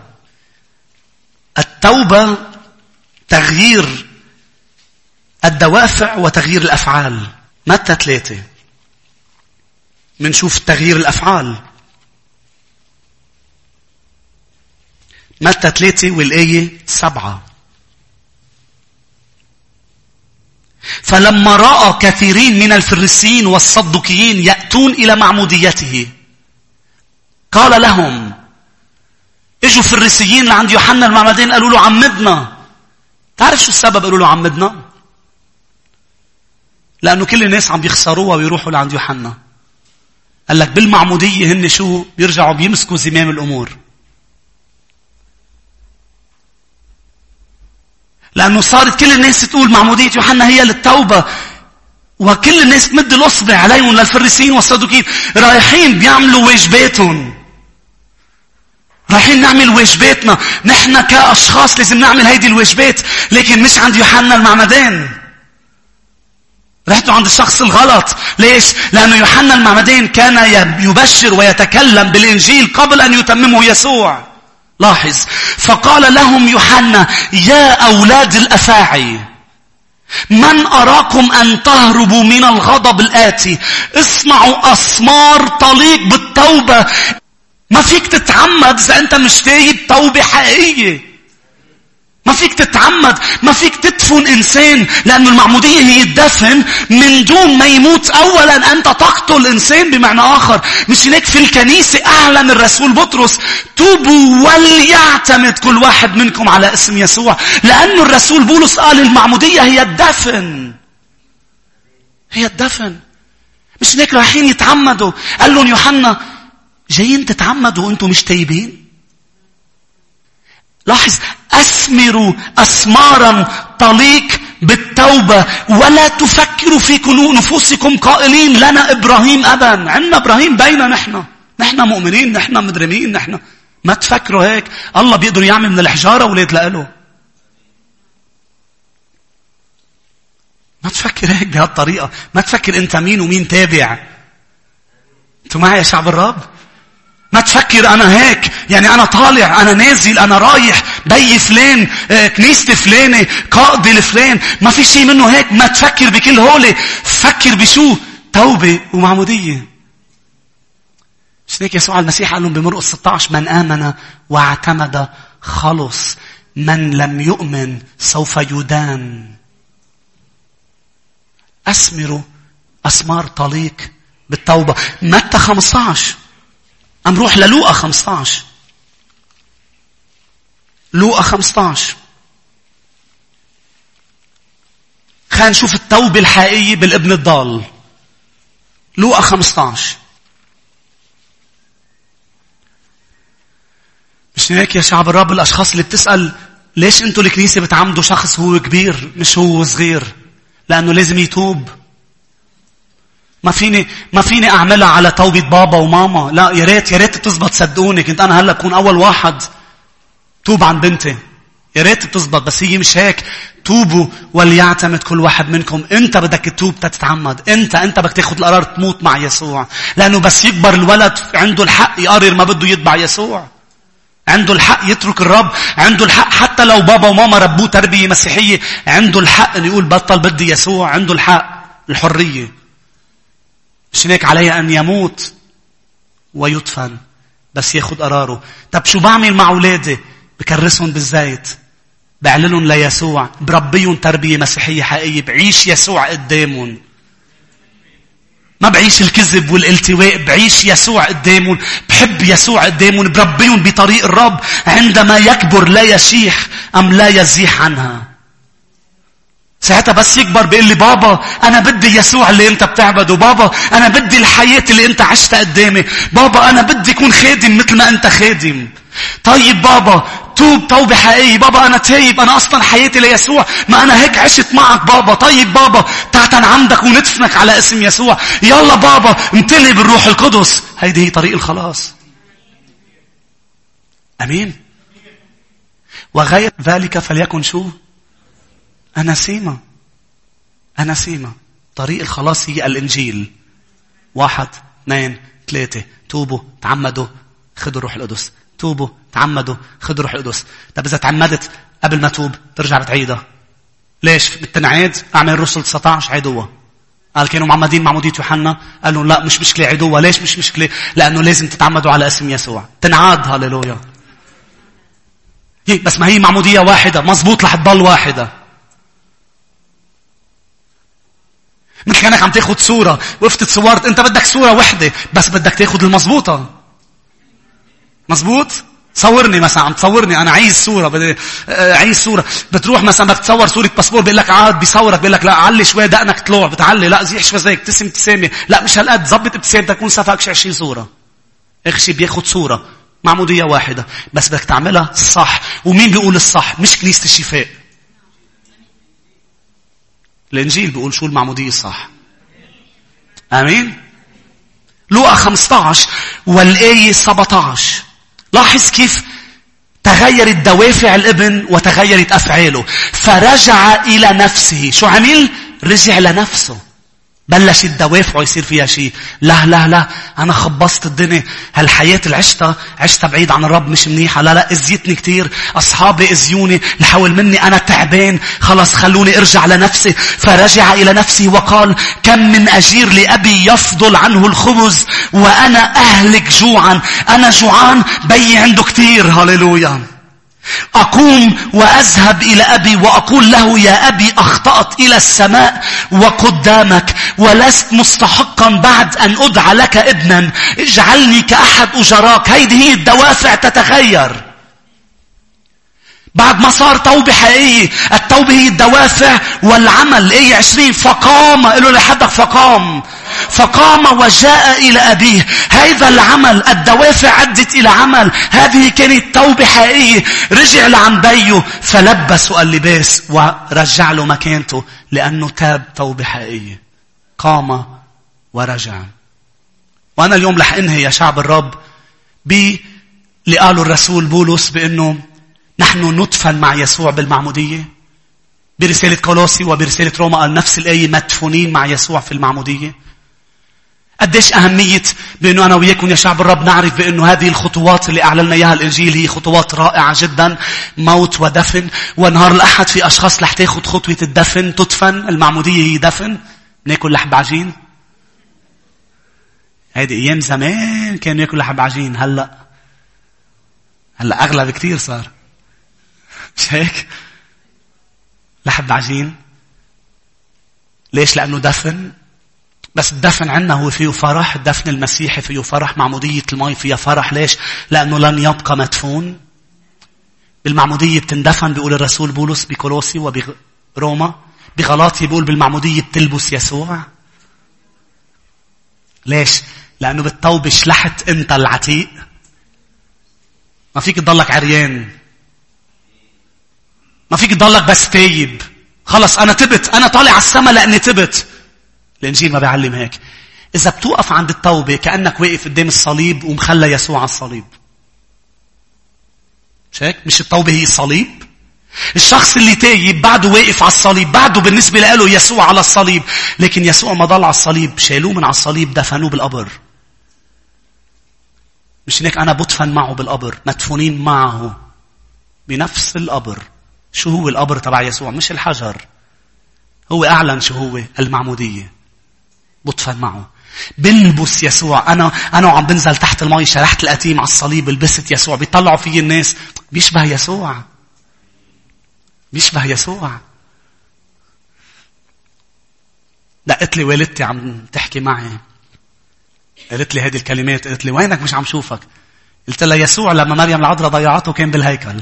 التوبة تغيير الدوافع وتغيير الأفعال. متى ثلاثة منشوف تغيير الأفعال. متى ثلاثة والآية سبعة. فلما رأى كثيرين من الفريسيين والصدوقيين يأتون إلى معموديته قال لهم، اجوا فريسيين لعند يوحنا المعمدان قالوا له عمدنا. تعرف شو السبب قالوا له عمدنا؟ لأنه كل الناس عم بيخسروها ويروحوا لعند يوحنا. قال لك بالمعمودية هن شو بيرجعوا بيمسكوا زمام الأمور. لأنه صارت كل الناس تقول معمودية يوحنا هي للتوبة، وكل الناس تمد الأصبع عليهم للفريسيين والصدوقيين. رايحين بيعملوا واجباتهم، رايحين نعمل واجباتنا. نحن كأشخاص لازم نعمل هيدي الواجبات، لكن مش عند يوحنا المعمدان. رحتوا عند الشخص الغلط. ليش؟ لأنه يوحنا المعمدان كان يبشر ويتكلم بالإنجيل قبل أن يتممه يسوع. لاحظ، فقال لهم يوحنا يا أولاد الأفاعي، من أراكم أن تهربوا من الغضب الآتي؟ اصنعوا أسمار تليق بالتوبة. ما فيك تتعمد إذا أنت مش تايب توبة حقيقية. ما فيك تتعمد، ما فيك تدفن إنسان، لأن المعمودية هي الدفن من دون ما يموت. أولا أنت تقتل إنسان بمعنى آخر. مش هناك في الكنيسة أعلن الرسول بطرس توبوا وليعتمد كل واحد منكم على اسم يسوع، لأن الرسول بولس قال المعمودية هي الدفن. هي الدفن. مش هناك رايحين يتعمدوا. قال لهم يوحنا جايين تتعمدوا وانتم مش تايبين. لاحظ، أثمروا أثمارا تليق بالتوبة، ولا تفكروا في نفوسكم قائلين لنا إبراهيم أبا. عندنا إبراهيم بينا، نحن نحن مؤمنين، نحن مدرمين، نحن. ما تفكروا هيك. الله بيقدر يعمل من الحجارة ولاد لأله. ما تفكر هيك بهالطريقة. ما تفكر أنت مين ومين تابع. أنتوا معي يا شعب الرب؟ ما تفكر أنا هيك، يعني أنا طالع، أنا نازل، أنا رايح بي فلان، كنيسة فلانة، قائد الفلان. ما في شيء منه هيك. ما تفكر بكل هولي. فكر بشو؟ توبة ومعمودية. مش هيك يسوع المسيح قال لهم بمرقس ستة عشر من آمن واعتمد خلص، من لم يؤمن سوف يدان. أثمروا أثمار تليق بالتوبة. متى خمسة عشر أم روح للوقا خمسة عشر. لوقا خمسة عشر. خلينا نشوف التوبة الحقيقية بالابن الضال. لوقا خمسة عشر. مش هيك يا شعب الرب الأشخاص اللي بتسأل ليش انتوا الكنيسة بتعمدوا شخص هو كبير مش هو صغير؟ لأنه لازم يتوب. ما فيني ما فيني أعملها على توبة بابا وماما. لا، يا ريت يا ريت تزبط. صدقوني كنت أنا هلا أكون أول واحد توب عن بنتي. يا ريت تزبط، بس هي مش هيك. توبوا وليعتمد كل واحد منكم. انت بدك تتوب تتعمد. انت انت بدك تاخذ القرار تموت مع يسوع، لأنه بس يكبر الولد عنده الحق يقرر ما بده يتبع يسوع. عنده الحق يترك الرب. عنده الحق حتى لو بابا وماما ربوه تربية مسيحية، عنده الحق أن يقول بطل بدي يسوع. عنده الحق، الحرية. مش هيك عليه أن يموت ويدفن، بس ياخد قراره. طب شو بعمل مع أولادي؟ بكرسهم بالزيت، بعلنهم ليسوع، بربيهم تربية مسيحية حقيقية، بعيش يسوع قدامهم. ما بعيش الكذب والالتواء، بعيش يسوع قدامهم، بحب يسوع قدامهم، بربيهم بطريق الرب. عندما يكبر لا يشيح أم لا يزيح عنها. ساعتها بس يكبر بيقول لي بابا أنا بدي يسوع اللي أنت بتعبده. بابا أنا بدي الحياة اللي أنت عشتها قدامي. بابا أنا بدي أكون خادم مثل ما أنت خادم. طيب بابا توب توبة حقيقية. بابا أنا تايب، أنا أصلا حياتي ليسوع، ما أنا هيك عشت معك بابا. طيب بابا تعتن عمدك وندفنك على اسم يسوع. يلا بابا امتلي بالروح القدس. هيدي هي طريق الخلاص. أمين. وغير ذلك فليكن شو؟ أناسيما. أناسيما. طريق الخلاص هي الإنجيل. واحد اثنين ثلاثة. توبوا تعمدوا خذوا الروح القدس. توبوا تعمدوا خذوا الروح القدس. طب إذا تعمدت قبل ما توب ترجع بتعيدها. ليش؟ بالتنعيد أعمل رسل تسعة عشر عيدوها. قال كانوا معمدين معمودية يوحنا، قالوا لا مش مشكلة عيدوها. ليش مش مشكلة؟ لأنه لازم تتعمدوا على اسم يسوع. تنعاد. هاليلويا. بس ما هي معمودية واحدة مزبوط رح تضل واحدة. مثل كأنك عم تاخد صورة وقفت تصورت. انت بدك صورة وحدة بس بدك تاخد المزبوطة. مزبوط؟ صورني مثلا، عم تصورني انا عايز صورة. بدي عايز صورة. بتروح مثلا بدك تصور صورة باسبور، بيقول لك عاد بيصورك، بيقول لك لا علي شوي دقنك طلوع، بتعلي لا زيح شوي زيك تسم ابتسامة، لا مش هالقد ظبط ابتسامتك تكون صفقش عشرين صورة. اخشي بياخد صورة. معمودية واحدة بس بدك تعملها صح. ومين بيقول الصح؟ مش كنيسة الشفاء. الإنجيل بيقول شو المعمودية الصح. آمين. لوقا خمسة عشر والآية سبعة عشر. لاحظ كيف تغيرت دوافع الابن وتغيرت أفعاله. فرجع إلى نفسه. شو عمل؟ رجع لنفسه. بلش الدوافع يصير فيها شيء. لا لا لا أنا خبصت الدنيا. هالحياة اللي عشتها عشتها بعيد عن الرب مش منيحة. لا لا أزيتني كتير. أصحابي أزيوني لحول مني. أنا تعبان. خلاص خلوني أرجع لنفسي. فرجع إلى نفسه وقال كم من أجير لأبي يفضل عنه الخبز وأنا أهلك جوعا. أنا جوعان بي عنده كتير. هاليلويا. أقوم وأذهب إلى أبي وأقول له يا أبي أخطأت إلى السماء وقدامك ولست مستحقا بعد أن أدعى لك ابنا. اجعلني كأحد أجراك. هيدي هي الدوافع تتغير بعد ما صار توبة حقيقية. التوبة هي الدوافع والعمل. ايه عشرين. فقام. قالوا لحدك فقام. فقام وجاء إلى أبيه. هذا العمل. الدوافع عدت إلى عمل. هذه كانت توبة حقيقية. رجع لعن بيه فلبسوا اللباس ورجع له مكانته لأنه تاب توبة حقيقية. قام ورجع. وأنا اليوم رح أنهي يا شعب الرب باللي قاله الرسول بولس بأنه نحن ندفن مع يسوع بالمعمودية. برسالة كولوسي وبرسالة روما قال نفس الآية مدفونين مع يسوع في المعمودية. قديش أهمية بأنه أنا وياكم يا شعب الرب نعرف بأنه هذه الخطوات اللي أعلنا إياها الإنجيل هي خطوات رائعة جدا. موت ودفن. ونهار الأحد في أشخاص رح تاخد خطوة الدفن تدفن. المعمودية هي دفن. ناكل لحب عجين. هذه أيام زمان كان ياكل لحب عجين. هلأ هلأ أغلى بكتير صار. مش هيك؟ لحب عجين. ليش؟ لأنه دفن. بس الدفن عنا هو فيه فرح. الدفن المسيحي فيه فرح. معمودية الماء فيها فرح. ليش؟ لأنه لن يبقى مدفون. بالمعمودية بتندفن بيقول الرسول بولس بكولوسي وبروما. بغلاطي بيقول بالمعمودية بتلبس يسوع. ليش؟ لأنه بالتوبة شلحت أنت العتيق. ما فيك تضلك عريان. ما فيك تضلك بس تايب. خلص أنا تبت. أنا طالع على السماء لأني تبت. الإنجيل ما بيعلم هيك. إذا بتوقف عند التوبة كأنك واقف قدام الصليب ومخلى يسوع على الصليب. مش هيك؟ مش التوبة هي الصليب؟ الشخص اللي تايب بعده واقف على الصليب. بعده بالنسبة له يسوع على الصليب. لكن يسوع ما ضل على الصليب. شالوه من على الصليب دفنوه بالقبر. مش هيك أنا بدفن معه بالقبر. مدفونين معه بنفس القبر. شو هو القبر تبع يسوع؟ مش الحجر. هو أعلن شو هو المعمودية. بدفن معه. بلبس يسوع. أنا أنا وعم بنزل تحت الماء شرحت الأتيم على الصليب لبست يسوع. بيطلعوا فيه الناس بيشبه يسوع. بيشبه يسوع. دقت لي والدتي عم تحكي معي. قالت لي هذه الكلمات. قالت لي وينك مش عم شوفك؟ قلت لها يسوع لما مريم العذراء ضيعته كان بالهيكل.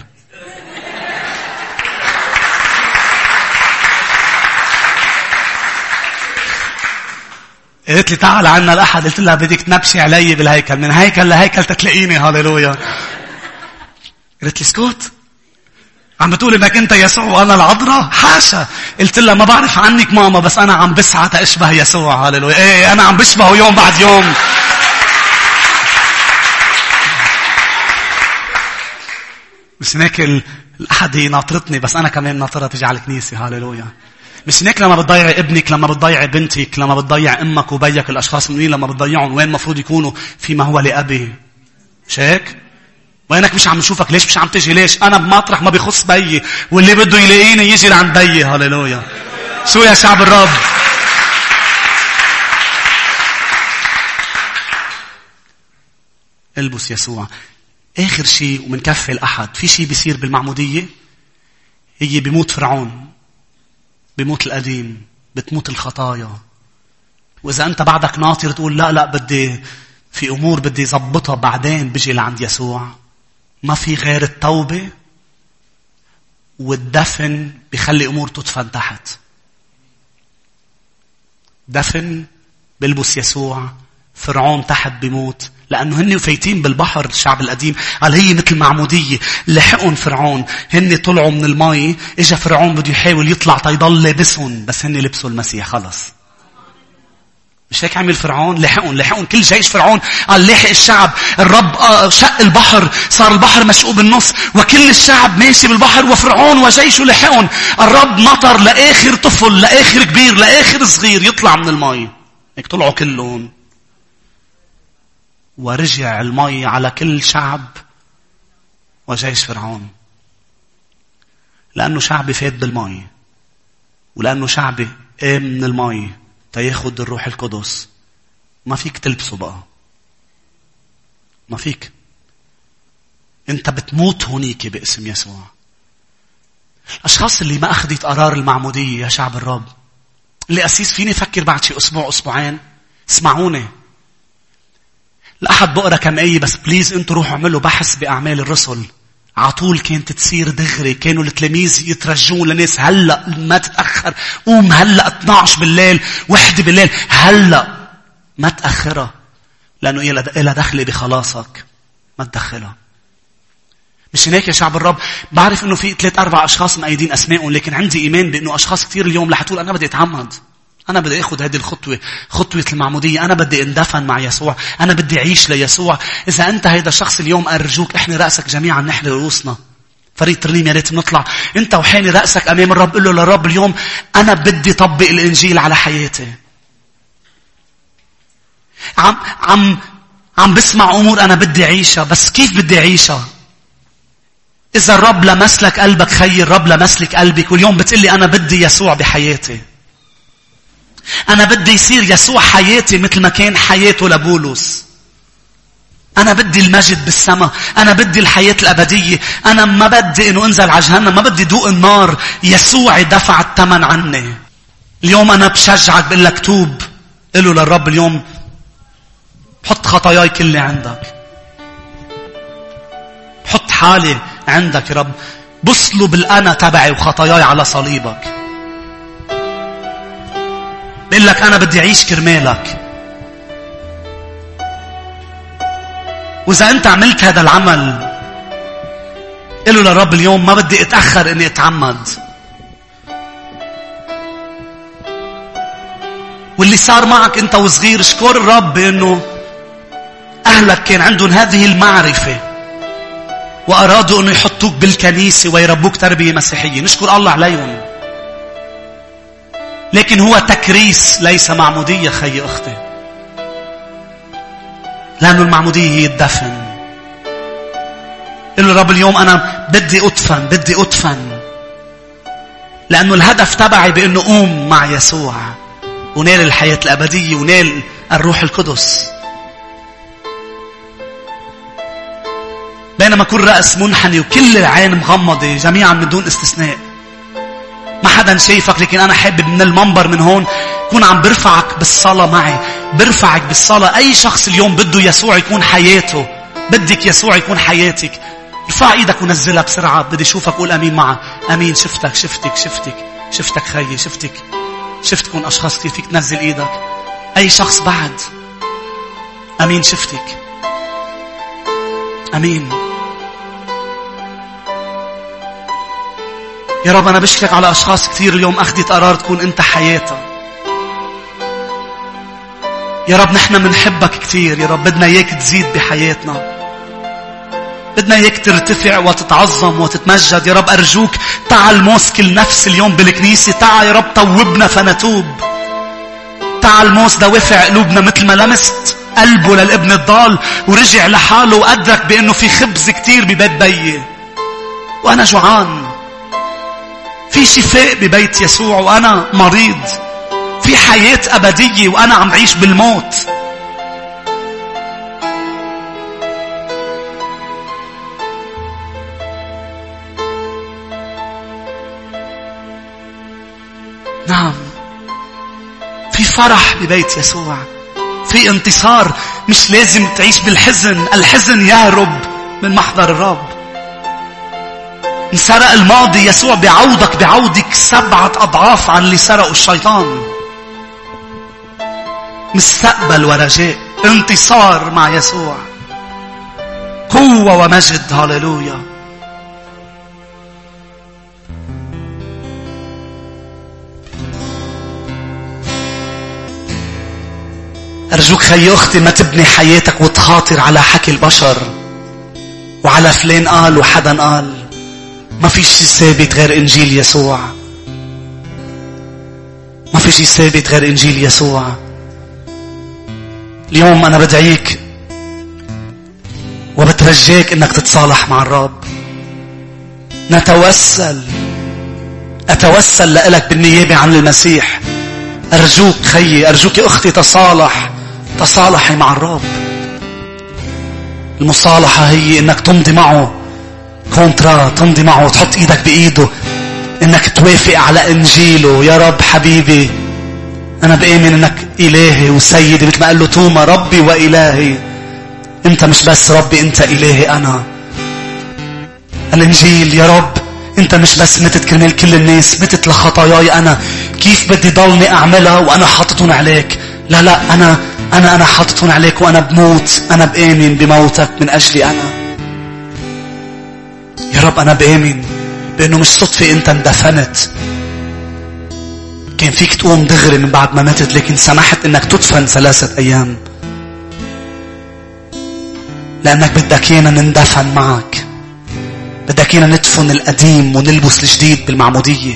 قالت لي تعال عنا الأحد. قلت لها بدك تنبشي علي بالهيكل. من هيكل لهيكل تتلاقيني. هاليلويا. قالت لي اسكت. عم بتقول انك انت يسوع وانا العذراء؟ حاشا. قلت لها ما بعرف عنك ماما بس انا عم بسعى تأشبه يسوع. هاليلويا. ايه انا عم بشبهه يوم بعد يوم. مش هيك الأحد هي ناطرتني بس انا كمان ناطرها تجي على الكنيسة. هاليلويا. مش هيك لما بتضيع ابنك، لما بتضيع بنتك، لما بتضيع امك وبيك، الاشخاص المؤمنين لما بتضيعهم وين مفروض يكونوا؟ فيما هو لأبي. مش هيك؟ وينك مش عم نشوفك؟ ليش مش عم تجي؟ ليش؟ انا بمطرح ما بيخص بيي واللي بده يلاقيني يجي لعند بيي. هاليلويا. شو يا شعب الرب؟ البس يسوع. اخر شيء ومنكفي الأحد. في شيء بيصير بالمعمودية. هي بيموت فرعون. بيموت القديم. بتموت الخطايا. وإذا أنت بعدك ناطر تقول لا لا بدي في أمور بدي زبطها بعدين بيجي لعند يسوع. ما في غير التوبة والدفن بيخلي أمور تدفن تحت. دفن بلبس يسوع. فرعون تحت بيموت. لأنه هن فايتين بالبحر. الشعب القديم قال هي مثل معمودية. لحقهم فرعون. هن طلعوا من الماء. إجا فرعون بده يحاول يطلع تيضل لبسهم بس هن لبسوا المسيح. خلص. مش هيك عمل فرعون؟ لحقهم لحقهم كل جيش فرعون. قال لحق الشعب. الرب شق البحر. صار البحر مشقوق بالنص وكل الشعب ماشي بالبحر وفرعون وجيشه لحقهم. الرب نطر لآخر طفل لآخر كبير لآخر صغير يطلع من الماء. هيك طلعوا كلهم. ورجع الماء على كل شعب وجيش فرعون. لأنه شعبي فات بالماء. ولأنه شعبي قام من الماء تياخد الروح القدس. ما فيك تلبسه بقى. ما فيك. انت بتموت هونيك باسم يسوع. الأشخاص اللي ما أخذت قرار المعمودية يا شعب الرب. اللي أسيس فيني فكر بعد شي أسبوع أسبوعين. اسمعوني. الأحد بقرأ كم آية بس بليز انتوا روحوا اعملوا بحث بأعمال الرسل. عطول كانت تصير دغري. كانوا التلاميذ يترجون لناس هلأ ما تأخر. قوم هلأ اثني عشر بالليل واحدة بالليل. هلأ ما تأخرها. لأنه إلى دخل بخلاصك. ما تدخلها. مش هناك يا شعب الرب. بعرف انه في ثلاث اربع اشخاص مأيدين اسمائهم لكن عندي ايمان بانه اشخاص كثير اليوم رح تقول انا بدي اتعمد. أنا بدي أخذ هذه الخطوة. خطوة المعمودية. أنا بدي اندفن مع يسوع. أنا بدي أعيش ليسوع. إذا أنت هيدا الشخص اليوم أرجوك احني رأسك جميعا. نحن رؤوسنا. فريق ترنيم يا ريت نطلع. أنت وحاني رأسك أمام الرب. قل له للرب اليوم أنا بدي طبق الإنجيل على حياتي. عم عم عم بسمع أمور أنا بدي أعيشها بس كيف بدي أعيشها؟ إذا الرب لمسلك قلبك خير. الرب لمسلك قلبك واليوم بتقلي أنا بدي يسوع بحياتي. أنا بدي يصير يسوع حياتي مثل ما كان حياته لبولس. أنا بدي المجد بالسماء. أنا بدي الحياة الأبدية. أنا ما بدي إنه أنزل على جهنم. ما بدي دوق النار. يسوع دفع الثمن عني. اليوم أنا بشجعك بقول لك توب. قل له للرب اليوم حط خطاياي كلها عندك. حط حالي عندك يا رب. بصلوا بالأنا تبعي وخطاياي على صليبك. بقول لك أنا بدي أعيش كرمالك. وإذا أنت عملت هذا العمل قل له للرب اليوم ما بدي أتأخر إني أتعمد. واللي صار معك أنت وصغير اشكر الرب إنه أهلك كان عندهم هذه المعرفة وأرادوا أنه يحطوك بالكنيسة ويربوك تربية مسيحية. نشكر الله عليهم. لكن هو تكريس ليس معمودية خي أختي. لأنه المعمودية هي الدفن. قل له رب اليوم أنا بدي أدفن بدي أدفن لأنه الهدف تبعي بأنه أقوم مع يسوع ونال الحياة الأبدية ونال الروح القدس. بينما كل رأس منحني وكل العين مغمضة جميعا من دون استثناء. ما حدا شايفك لكن أنا حابب من المنبر من هون كون عم برفعك بالصلاة معي. برفعك بالصلاة. أي شخص اليوم بده يسوع يكون حياته. بدك يسوع يكون حياتك. ارفع ايدك ونزلها بسرعة. بدي اشوفك قول امين معه. امين. شفتك شفتك شفتك شفتك خيي شفتك شفتكم اشخاص كثير. فيك تنزل ايدك. اي شخص بعد. امين. شفتك. امين. يا رب أنا بشكرك على أشخاص كثير اليوم أخذت قرار تكون أنت حياتها. يا رب نحن منحبك كثير. يا رب بدنا إياك تزيد بحياتنا. بدنا إياك ترتفع وتتعظم وتتمجد. يا رب أرجوك تعال موس كل نفس اليوم بالكنيسة. تعال يا رب طوبنا فنتوب. تعال موس دوافع قلوبنا مثل ما لمست قلبه للابن الضال ورجع لحاله وأدرك بأنه في خبز كثير ببيت بيي وأنا جوعان. في شفاء ببيت يسوع وأنا مريض. في حياة أبدية وأنا عم عيش بالموت. نعم في فرح ببيت يسوع. في انتصار. مش لازم تعيش بالحزن. الحزن يهرب من محضر الرب. انسرق الماضي يسوع بعودك بعودك سبعة أضعاف عن اللي سرقوا الشيطان. مستقبل ورجاء. انتصار مع يسوع. قوة ومجد. هاليلويا. أرجوك خي أختي ما تبني حياتك وتخاطر على حكي البشر وعلى فلان قال وحدا قال. ما في شيء ثابت غير إنجيل يسوع. ما في شيء ثابت غير إنجيل يسوع. اليوم أنا بدعيك وبترجاك إنك تتصالح مع الرب. نتوسل. أتوسل لك بالنيابة عن المسيح. أرجوك خيي أرجوك يا أختي تصالح. تصالحي مع الرب. المصالحة هي إنك تمضي معه كونترا. تمضي معه وتحط إيدك بإيده. إنك توافق على إنجيله. يا رب حبيبي أنا بآمن إنك إلهي وسيدي مثل ما قال له توما ربي وإلهي. أنت مش بس ربي أنت إلهي أنا. الإنجيل يا رب أنت مش بس متت كرمال كل الناس. متت لخطاياي أنا. كيف بدي ضلني أعملها وأنا حاططون عليك؟ لا لا أنا أنا أنا حاططون عليك وأنا بموت. أنا بآمن بموتك من أجلي أنا. يا رب أنا بآمن بأنه مش صدفة أنت اندفنت. كان فيك تقوم دغري من بعد ما ماتت لكن سمحت أنك تدفن ثلاثة أيام لأنك بدك إيانا نندفن معك. بدك إيانا ندفن القديم ونلبس الجديد بالمعمودية.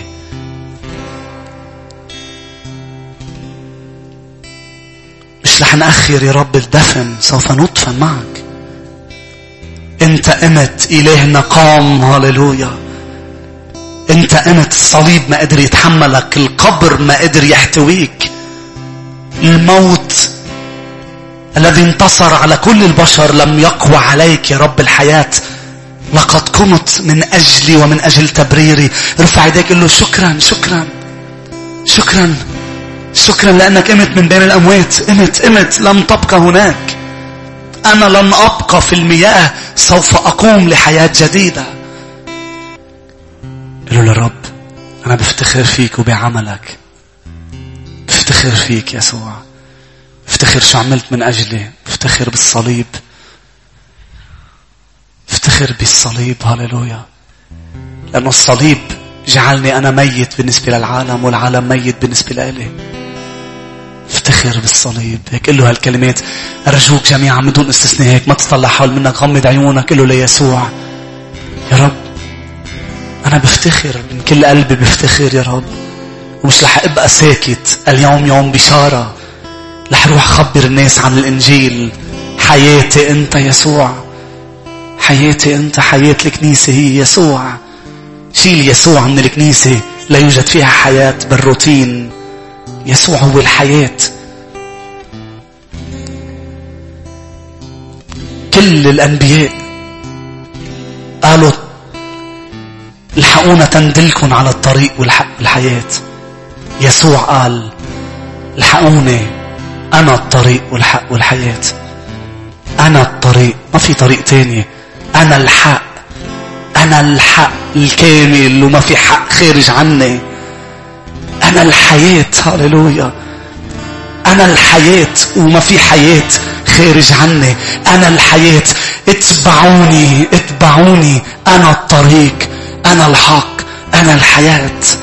مش رح نأخر يا رب الدفن. سوف ندفن معك. انت قمت. إلهنا قام. هاليلويا. انت قمت. الصليب ما قدر يتحملك. القبر ما قدر يحتويك. الموت الذي انتصر على كل البشر لم يقوى عليك يا رب الحياة. لقد قمت من أجلي ومن أجل تبريري. ارفع يديك قل له شكرا شكرا شكرا شكرا لأنك قمت من بين الأموات. قمت قمت لم تبقى هناك. أنا لن أبقى في المياه، سوف أقوم لحياة جديدة. قالوا للرب أنا بفتخر فيك وبعملك. بفتخر فيك يسوع. بفتخر شو عملت من أجلي. بفتخر بالصليب. بفتخر بالصليب. هاليلويا. لأنه الصليب جعلني أنا ميت بالنسبة للعالم والعالم ميت بالنسبة لإلي. افتخر بالصليب. هيك قل له هالكلمات أرجوك جميعا بدون استثناء. هيك ما تطلع حول منك، غمض عيونك، قل له ليسوع يا رب أنا بفتخر من كل قلبي. بفتخر يا رب، ومش رح أبقى ساكت. اليوم يوم بشارة. رح روح خبر الناس عن الإنجيل. حياتي أنت يسوع. حياتي أنت. حياة الكنيسة هي يسوع. شيل يسوع من الكنيسة لا يوجد فيها حياة بالروتين. يسوع هو الحياة. كل الأنبياء قالوا الحقونا تندلكن على الطريق والحياة. يسوع قال الحقوني أنا الطريق والحق والحياة. أنا الطريق، ما في طريق تاني. أنا الحق. أنا الحق الكامل وما في حق خارج عني. أنا الحياة. هاليلويا. أنا الحياة وما في حياة خارج عني. أنا الحياة. اتبعوني اتبعوني. أنا الطريق. أنا الحق. أنا الحياة.